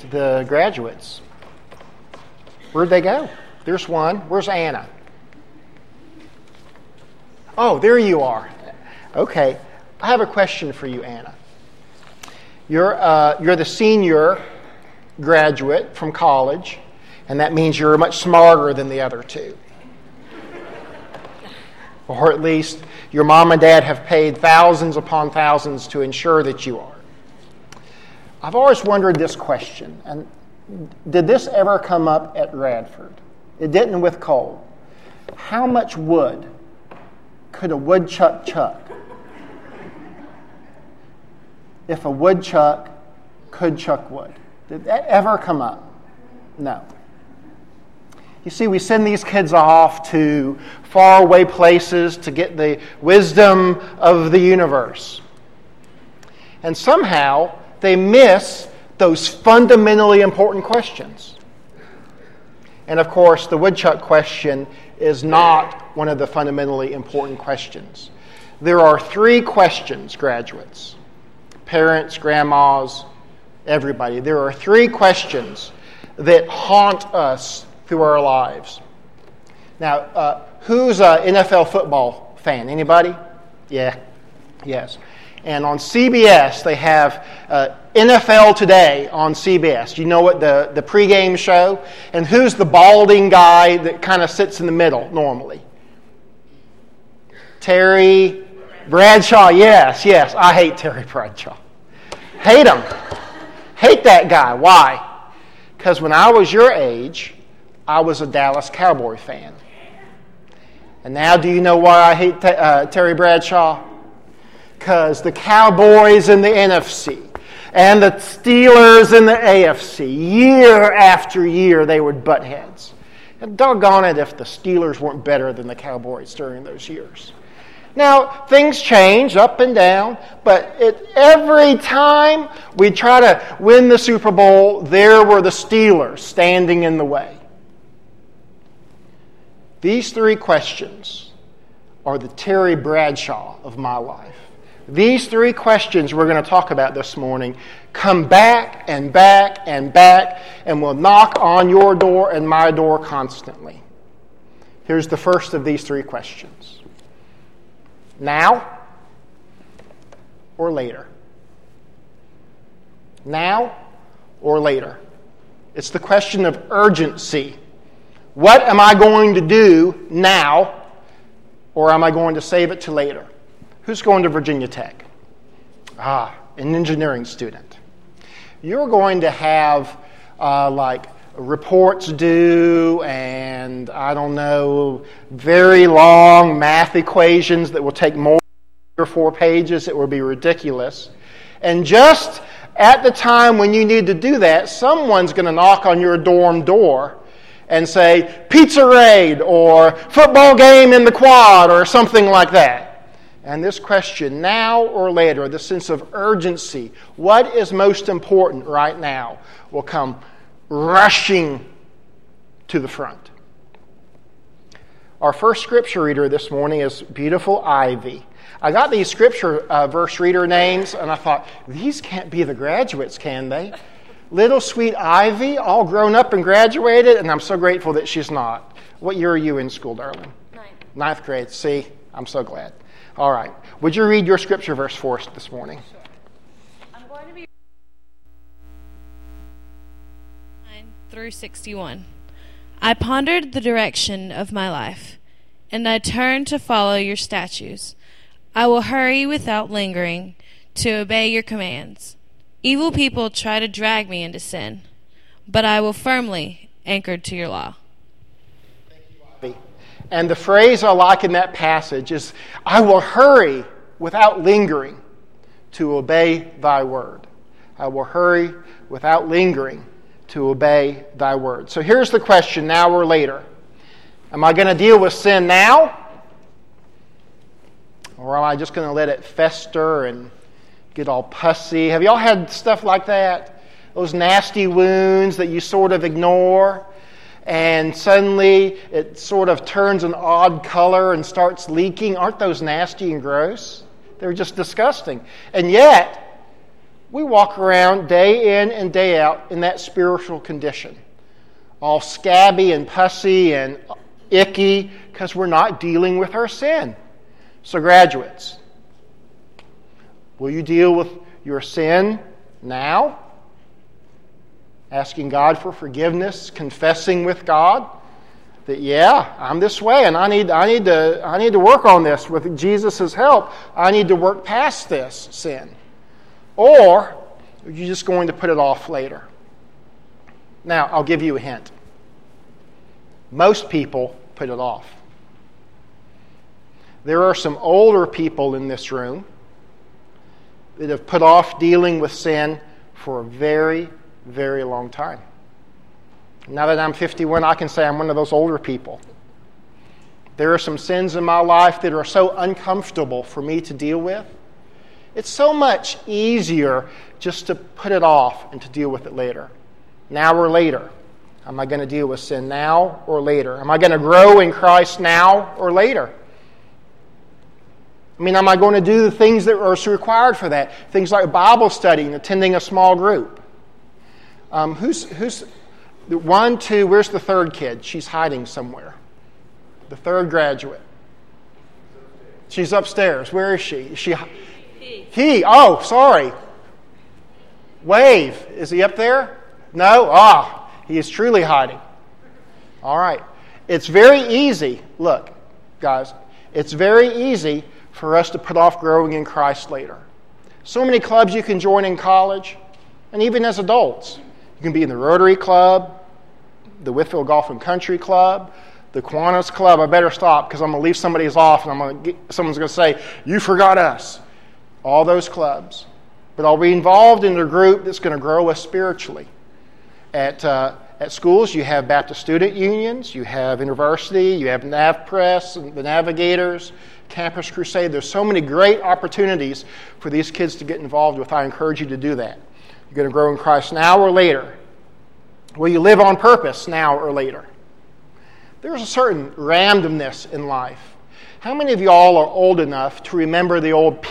vanished, the graduates. Where'd they go? There's one. Where's Anna? Oh, there you are. Okay. I have a question for you, Anna. You're the senior graduate from college, and that means you're much smarter than the other two. Or at least your mom and dad have paid thousands upon thousands to ensure that you are. I've always wondered this question, and did this ever come up at Radford? It didn't with Cole. How much wood could a woodchuck chuck if a woodchuck could chuck wood? Did that ever come up? No. You see, we send these kids off to faraway places to get the wisdom of the universe. And somehow they miss those fundamentally important questions. And of course, the woodchuck question is not one of the fundamentally important questions. There are 3 questions, graduates, parents, grandmas, everybody. There are 3 questions that haunt us through our lives. Now, who's an NFL football fan? Anybody? Yeah. Yes. And on CBS, they have NFL Today on CBS. You know what, the pregame show? And who's the balding guy that kind of sits in the middle normally? Terry Bradshaw. Yes. I hate Terry Bradshaw. Hate him. Hate that guy. Why? Because when I was your age, I was a Dallas Cowboy fan. And now do you know why I hate Terry Bradshaw? Because the Cowboys in the NFC and the Steelers in the AFC, year after year, they would butt heads. And doggone it if the Steelers weren't better than the Cowboys during those years. Now, things change up and down, but every time we try to win the Super Bowl, there were the Steelers standing in the way. These 3 questions are the Terry Bradshaw of my life. These 3 questions we're going to talk about this morning come back and back and back and will knock on your door and my door constantly. Here's the first of these 3 questions. Now or later? Now or later? It's the question of urgency. What am I going to do now, or am I going to save it to later? Who's going to Virginia Tech? An engineering student. You're going to have reports due and, very long math equations that will take more than 3 or 4 pages. It will be ridiculous. And just at the time when you need to do that, someone's going to knock on your dorm door and say, pizza raid, or football game in the quad, or something like that. And this question, now or later, the sense of urgency, what is most important right now, will come rushing to the front. Our first scripture reader this morning is beautiful Ivy. I got these scripture verse reader names, and I thought, these can't be the graduates, can they? Little sweet Ivy, all grown up and graduated, and I'm so grateful that she's not. What year are you in school, darling? 9th grade. See, I'm so glad. All right. Would you read your scripture verse for us this morning? Sure. I'm going to be 9 through 61. I pondered the direction of my life, and I turned to follow your statutes. I will hurry without lingering to obey your commands. Evil people try to drag me into sin, but I will firmly anchored to your law. Thank you, Ivy. And the phrase I like in that passage is, I will hurry without lingering to obey thy word. I will hurry without lingering to obey thy word. So here's the question, now or later. Am I going to deal with sin now? Or am I just going to let it fester and get all pussy? Have y'all had stuff like that? Those nasty wounds that you sort of ignore, and suddenly it sort of turns an odd color and starts leaking. Aren't those nasty and gross? They're just disgusting. And yet, we walk around day in and day out in that spiritual condition, all scabby and pussy and icky because we're not dealing with our sin. So graduates, will you deal with your sin now? Asking God for forgiveness, confessing with God that, yeah, I'm this way and I need to work on this with Jesus' help. I need to work past this sin. Or are you just going to put it off later? Now, I'll give you a hint. Most people put it off. There are some older people in this room that have put off dealing with sin for a very, very long time. Now that I'm 51, I can say I'm one of those older people. There are some sins in my life that are so uncomfortable for me to deal with. It's so much easier just to put it off and to deal with it later. Now or later. Am I going to deal with sin now or later? Am I going to grow in Christ now or later? I mean, am I going to do the things that are required for that? Things like Bible study and attending a small group. Who's 1, 2, where's the third kid? She's hiding somewhere. The third graduate. She's upstairs. Where is she? Is she? He. Oh, sorry. Wave. Is he up there? No? He is truly hiding. All right. It's very easy. Look, guys, it's very easy for us to put off growing in Christ later. So many clubs you can join in college, and even as adults. You can be in the Rotary Club, the Whitfield Golf and Country Club, the Kiwanis Club. I better stop because I'm going to leave somebody's off and someone's going to say, you forgot us. All those clubs. But I'll be involved in a group that's going to grow us spiritually. At schools, you have Baptist Student Unions, you have University, you have NavPress, and the Navigators, Campus Crusade. There's so many great opportunities for these kids to get involved with. I encourage you to do that. You're going to grow in Christ now or later. Will you live on purpose now or later? There's a certain randomness in life. How many of y'all are old enough to remember the old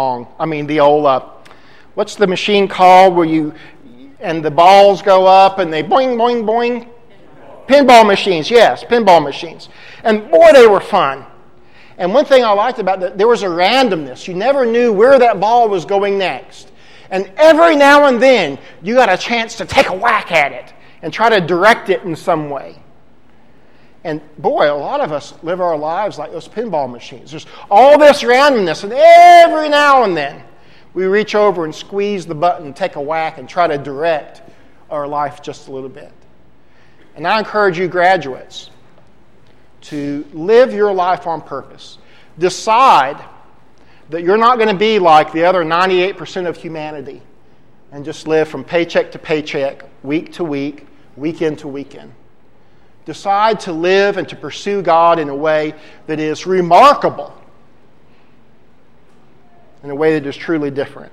what's the machine called where and the balls go up and they boing, boing, boing? Pinball machines, yes, pinball machines. And boy, they were fun. And one thing I liked about that, there was a randomness. You never knew where that ball was going next. And every now and then, you got a chance to take a whack at it and try to direct it in some way. And boy, a lot of us live our lives like those pinball machines. There's all this randomness, and every now and then, we reach over and squeeze the button, take a whack, and try to direct our life just a little bit. And I encourage you graduates to live your life on purpose. Decide that you're not going to be like the other 98% of humanity and just live from paycheck to paycheck, week to week, weekend to weekend. Decide to live and to pursue God in a way that is remarkable, in a way that is truly different.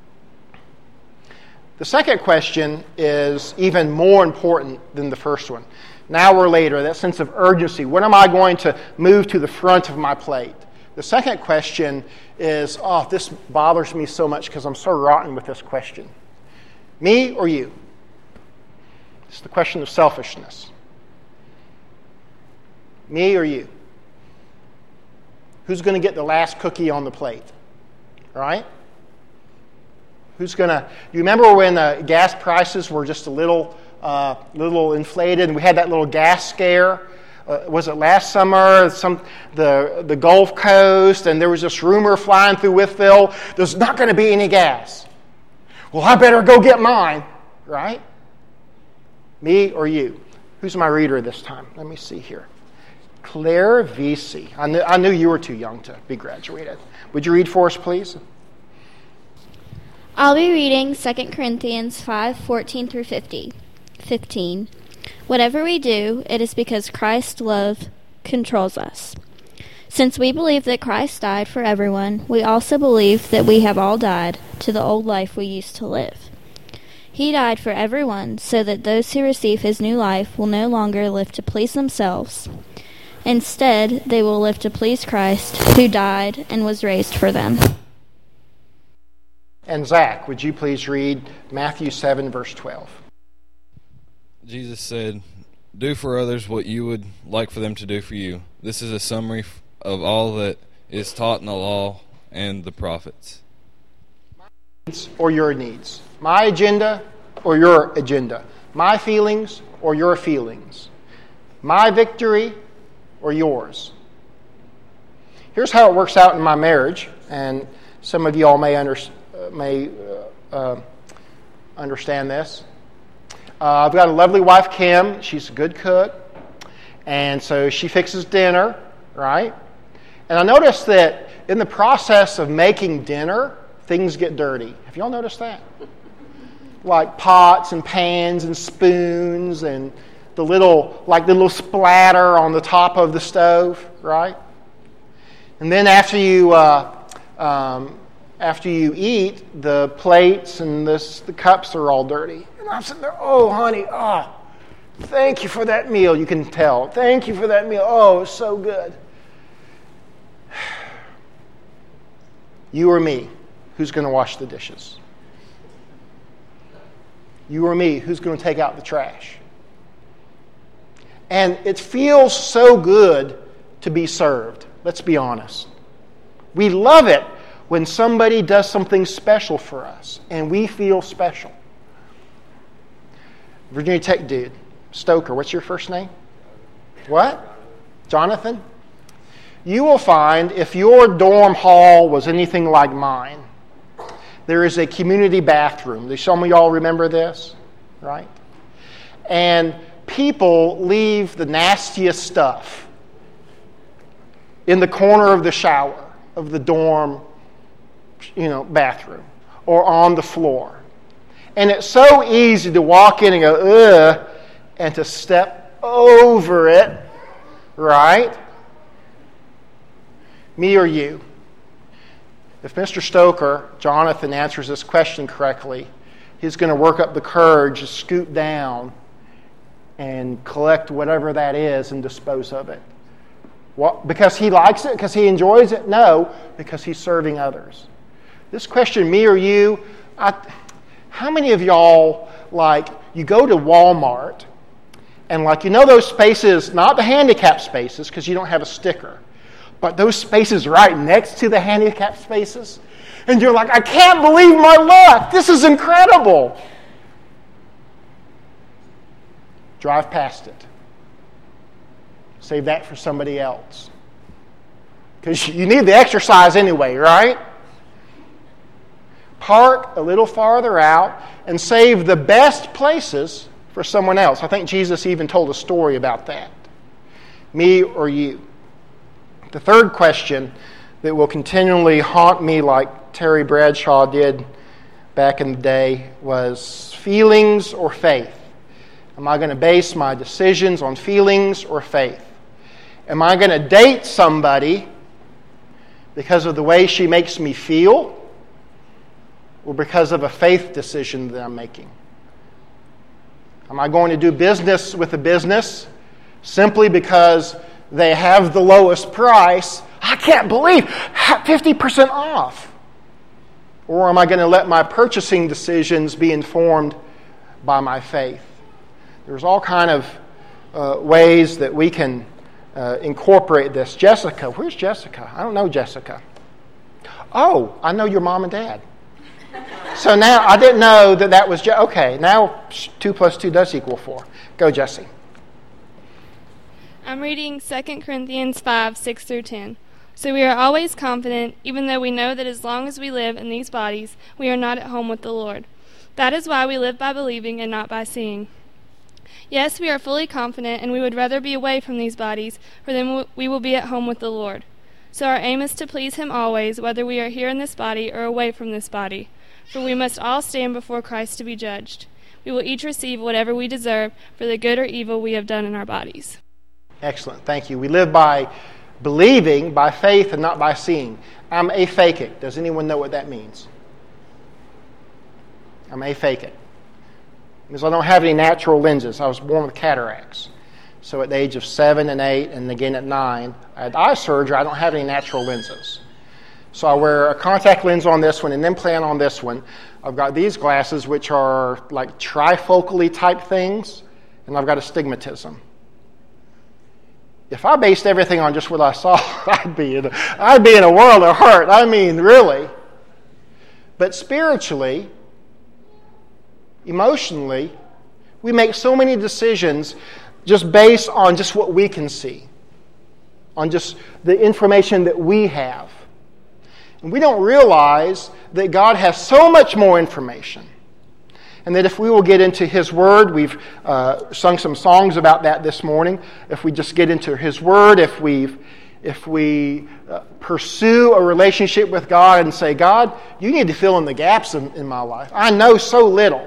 The second question is even more important than the first one. Now or later, that sense of urgency. When am I going to move to the front of my plate? The second question is, this bothers me so much because I'm so rotten with this question. Me or you? It's the question of selfishness. Me or you? Who's going to get the last cookie on the plate? Right? Who's going to... You remember when gas prices were just a little inflated and we had that little gas scare? Was it last summer? The Gulf Coast, and there was this rumor flying through Whitfield, there's not going to be any gas. Well, I better go get mine, right? Me or you? Who's my reader this time? Let me see here. Claire Vesey. I knew you were too young to be graduated. Would you read for us, please? I'll be reading 2 Corinthians 5:14 through 15. Whatever we do, it is because Christ's love controls us. Since we believe that Christ died for everyone, we also believe that we have all died to the old life we used to live. He died for everyone so that those who receive his new life will no longer live to please themselves. Instead, they will live to please Christ, who died and was raised for them. And Zach, would you please read Matthew 7, verse 12? Jesus said, "Do for others what you would like for them to do for you." This is a summary of all that is taught in the law and the prophets. My needs or your needs? My agenda or your agenda? My feelings or your feelings? My victory or yours? Here's how it works out in my marriage, and some of you all may understand this. I've got a lovely wife, Kim. She's a good cook, and so she fixes dinner, right? And I noticed that in the process of making dinner, things get dirty. Have y'all noticed that? Like pots and pans and spoons and the little splatter on the top of the stove, right? And then after you eat, the plates and the cups are all dirty. And I'm sitting there, oh, honey, thank you for that meal. You can tell. Thank you for that meal. Oh, it was so good. You or me, who's going to wash the dishes? You or me, who's going to take out the trash? And it feels so good to be served. Let's be honest. We love it when somebody does something special for us, and we feel special. Virginia Tech dude, Stoker, what's your first name? What? Jonathan? You will find if your dorm hall was anything like mine, there is a community bathroom. Some of y'all remember this, right? And people leave the nastiest stuff in the corner of the shower of the dorm, bathroom or on the floor. And it's so easy to walk in and go, ugh, and to step over it, right? Me or you? If Mr. Stoker, Jonathan, answers this question correctly, he's going to work up the courage to scoot down and collect whatever that is and dispose of it. What? Because he likes it? Because he enjoys it? No, because he's serving others. This question, me or you, how many of y'all, you go to Walmart and those spaces, not the handicap spaces because you don't have a sticker, but those spaces right next to the handicap spaces, and you're like, I can't believe my luck. This is incredible. Drive past it. Save that for somebody else. Because you need the exercise anyway, right? Park a little farther out and save the best places for someone else. I think Jesus even told a story about that. Me or you? The third question that will continually haunt me like Terry Bradshaw did back in the day was feelings or faith? Am I going to base my decisions on feelings or faith? Am I going to date somebody because of the way she makes me feel or because of a faith decision that I'm making? Am I going to do business with a business simply because they have the lowest price? I can't believe 50% off. Or am I going to let my purchasing decisions be informed by my faith? There's all kind of ways that we can incorporate this. Jessica, where's Jessica? I don't know Jessica. Oh, I know your mom and dad. So now, I didn't know that was... Okay, now 2 + 2 does equal 4. Go, Jesse. I'm reading 2 Corinthians 5, 6 through 10. So we are always confident, even though we know that as long as we live in these bodies, we are not at home with the Lord. That is why we live by believing and not by seeing. Yes, we are fully confident, and we would rather be away from these bodies, for then we will be at home with the Lord. So our aim is to please Him always, whether we are here in this body or away from this body. For we must all stand before Christ to be judged. We will each receive whatever we deserve for the good or evil we have done in our bodies. Excellent. Thank you. We live by believing, by faith, and not by seeing. I'm aphakic. Does anyone know what that means? I'm aphakic. Because I don't have any natural lenses. I was born with cataracts. So at the age of 7 and 8, and again at 9, I had eye surgery. I don't have any natural lenses. So I wear a contact lens on this one, and then implant on this one. I've got these glasses, which are like trifocally type things, and I've got astigmatism. If I based everything on just what I saw, I'd be in a world of hurt. I mean, really. But spiritually, emotionally, we make so many decisions just based on just what we can see, on just the information that we have. And we don't realize that God has so much more information. And that if we will get into His Word, we've sung some songs about that this morning. If we just get into His Word, if we pursue a relationship with God and say, God, you need to fill in the gaps in my life. I know so little.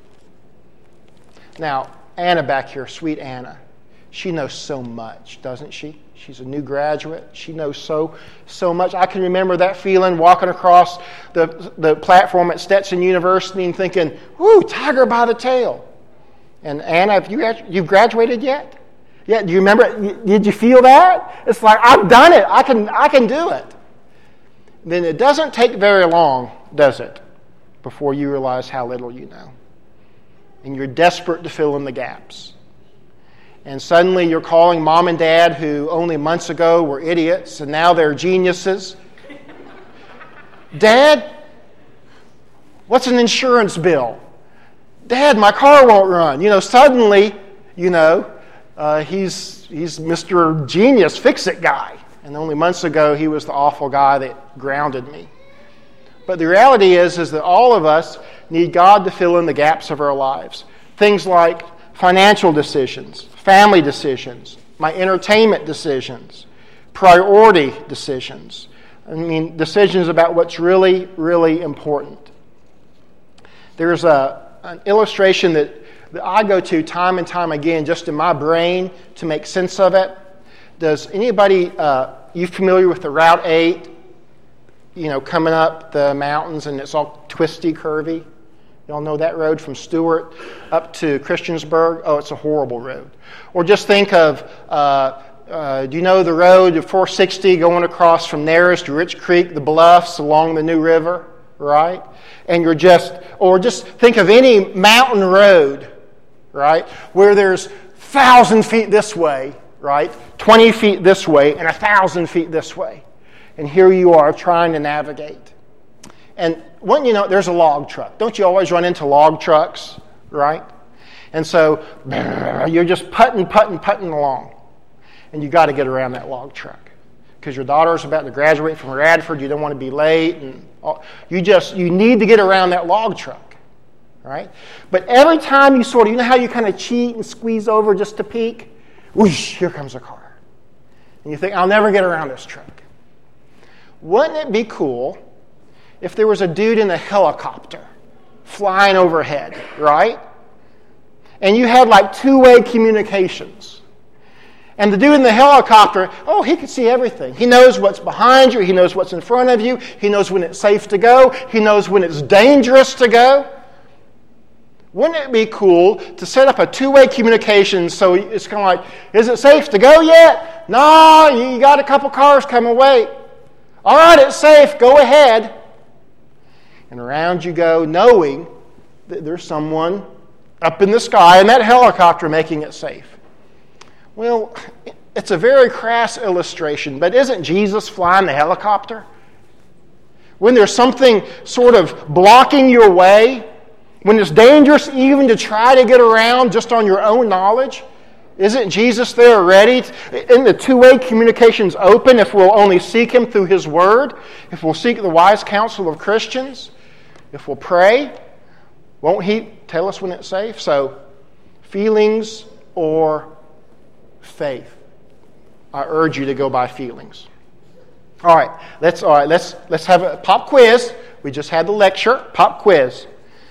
Now, Anna back here, sweet Anna, she knows so much, doesn't she? She's a new graduate. She knows so much. I can remember that feeling walking across the platform at Stetson University and thinking, whoo, tiger by the tail. And Anna, have you've graduated yet? Yeah, do you remember? Did you feel that? It's like, I've done it. I can do it. Then it doesn't take very long, does it, before you realize how little you know. And you're desperate to fill in the gaps. And suddenly you're calling mom and dad, who only months ago were idiots, and now they're geniuses. Dad, what's an insurance bill? Dad, my car won't run. Suddenly, he's Mr. Genius, fix-it guy. And only months ago, he was the awful guy that grounded me. But the reality is that all of us need God to fill in the gaps of our lives. Things like financial decisions, family decisions, my entertainment decisions, priority decisions. Decisions about what's really, really important. There's an illustration that I go to time and time again just in my brain to make sense of it. Does anybody, you familiar with the Route 8, coming up the mountains and it's all twisty, curvy? Y'all know that road from Stewart up to Christiansburg? Oh, it's a horrible road. Or just think of, do you know the road of 460 going across from Nares to Rich Creek, the bluffs along the New River, right? And or just think of any mountain road, right, where there's 1,000 feet this way, right, 20 feet this way, and 1,000 feet this way. And here you are trying to navigate. And there's a log truck. Don't you always run into log trucks, right? And so you're just putting along. And you got to get around that log truck. Because your daughter's about to graduate from Radford, you don't want to be late. And you need to get around that log truck, right? But every time you how you kind of cheat and squeeze over just to peek? Whoosh, here comes a car. And you think, I'll never get around this truck. Wouldn't it be cool if there was a dude in a helicopter flying overhead, right? And you had like two-way communications. And the dude in the helicopter, he can see everything. He knows what's behind you. He knows what's in front of you. He knows when it's safe to go. He knows when it's dangerous to go. Wouldn't it be cool to set up a two-way communication so it's kind of like, is it safe to go yet? No, you got a couple cars coming, wait. All right, it's safe, go ahead. And around you go, knowing that there's someone up in the sky in that helicopter making it safe. Well, it's a very crass illustration, but isn't Jesus flying the helicopter? When there's something sort of blocking your way, when it's dangerous even to try to get around just on your own knowledge, isn't Jesus there ready? Isn't the two-way communications open if we'll only seek Him through His Word? If we'll seek the wise counsel of Christians? If we'll pray? Won't He tell us when it's safe? So, feelings or faith? I urge you to go by feelings. All right, let's have a pop quiz. We just had the lecture. Pop quiz.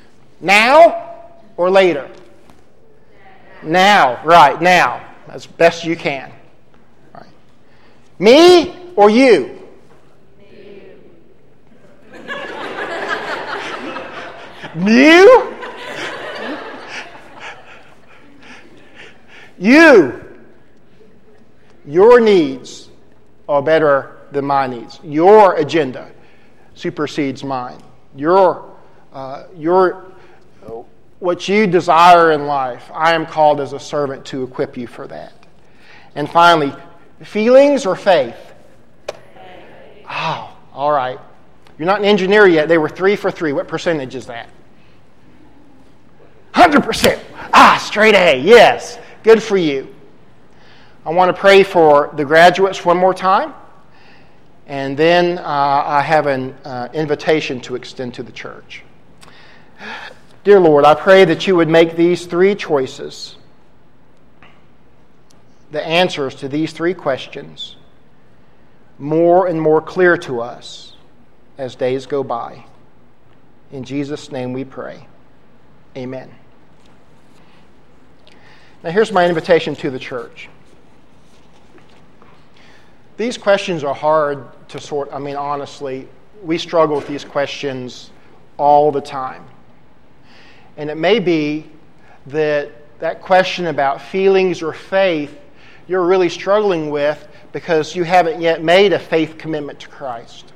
Now or later? Now, right, now. As best you can. All right. Me or you? You? Your needs are better than my needs. Your agenda, supersedes mine. What you desire in life, I am called as a servant to equip you for that. And finally, feelings or faith? Oh, all right. You're not an engineer yet. They were 3 for 3. What percentage is that? 100%. Straight A. Yes. Good for you. I want to pray for the graduates one more time. And then I have an invitation to extend to the church. Dear Lord, I pray that you would make these 3 choices, the answers to these 3 questions, more and more clear to us as days go by. In Jesus' name we pray. Amen. Now here's my invitation to the church. These questions are hard to sort. Honestly, we struggle with these questions all the time. And it may be that question about feelings or faith you're really struggling with because you haven't yet made a faith commitment to Christ.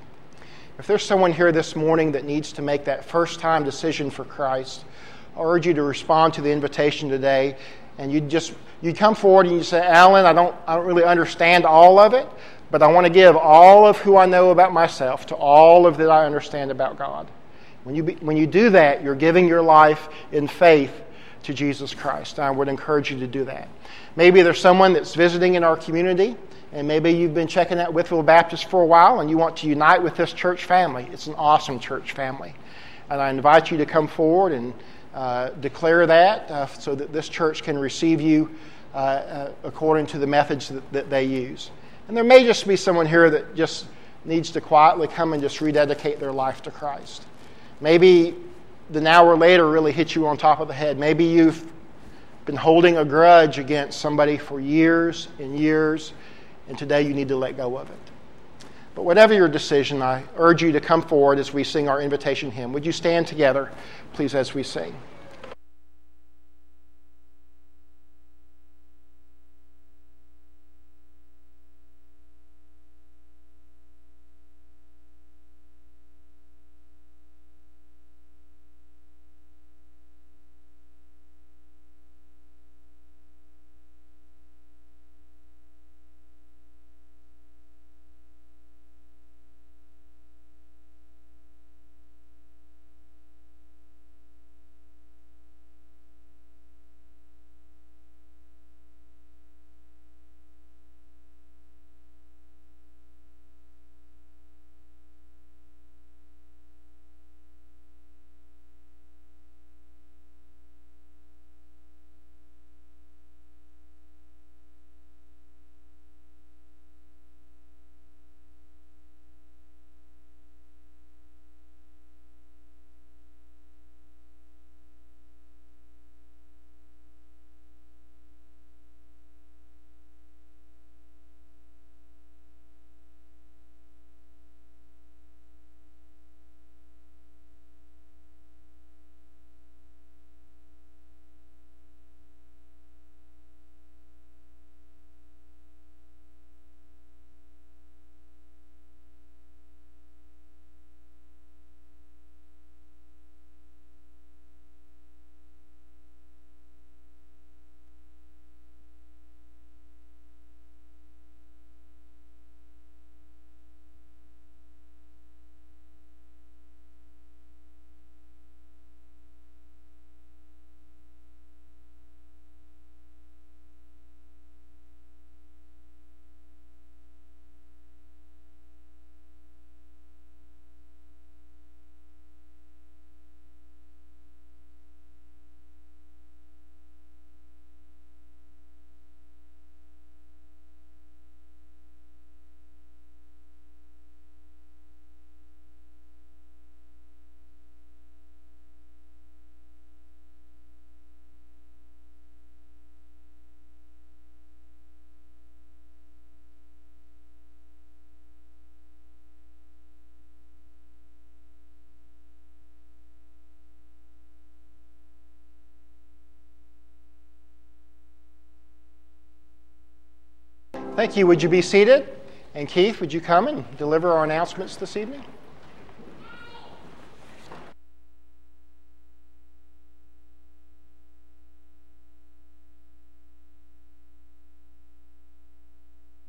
If there's someone here this morning that needs to make that first-time decision for Christ, I urge you to respond to the invitation today, and you come forward and you say, Alan, I don't really understand all of it, but I want to give all of who I know about myself to all of that I understand about God. When you do that, you're giving your life in faith to Jesus Christ. I would encourage you to do that. Maybe there's someone that's visiting in our community, and maybe you've been checking out Withfield Baptist for a while, and you want to unite with this church family. It's an awesome church family. And I invite you to come forward and declare that so that this church can receive you according to the methods that they use. And there may just be someone here that just needs to quietly come and just rededicate their life to Christ. Maybe the now or later really hit you on top of the head. Maybe you've been holding a grudge against somebody for years and years, and today you need to let go of it. But whatever your decision, I urge you to come forward as we sing our invitation hymn. Would you stand together, please, as we sing? Thank you. Would you be seated? And Keith, would you come and deliver our announcements this evening?